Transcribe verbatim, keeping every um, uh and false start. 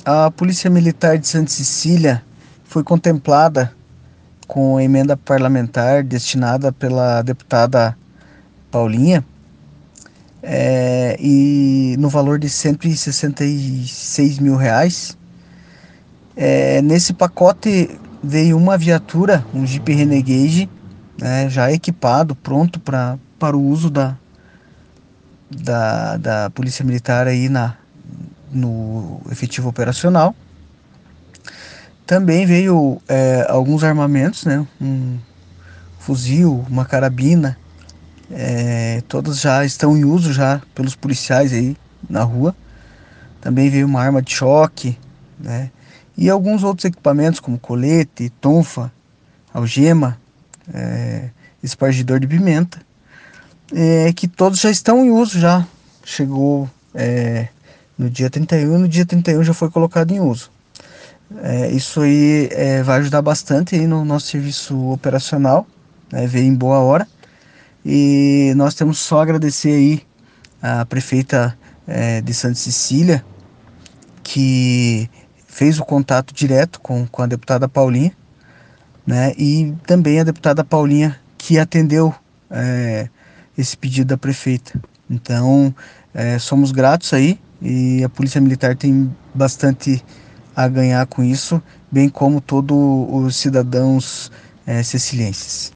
a Polícia Militar de Santa Cecília foi contemplada com a emenda parlamentar destinada pela deputada Paulinha, eh, e no valor de cento e sessenta e seis mil reais. Eh, nesse pacote veio uma viatura, um Jeep Renegade, né, já equipado, pronto pra, para o uso da, da, da Polícia Militar aí na, no efetivo operacional. Também veio eh, alguns armamentos, né? Um fuzil, uma carabina, eh, todas já estão em uso já pelos policiais aí na rua. Também veio uma arma de choque, né? E alguns outros equipamentos como colete, tonfa, algema, eh, espargidor de pimenta, eh, que todos já estão em uso já. Chegou eh, no dia trinta e um, no dia trinta e um já foi colocado em uso. É, isso aí é, vai ajudar bastante aí no nosso serviço operacional, né? Veio em boa hora. E nós temos só a agradecer aí a prefeita é, de Santa Cecília, que fez o contato direto com, com a deputada Paulinha, né? E também a deputada Paulinha que atendeu é, esse pedido da prefeita. Então, é, somos gratos aí e a Polícia Militar tem bastante a ganhar com isso, bem como todos os cidadãos é, cecilienses.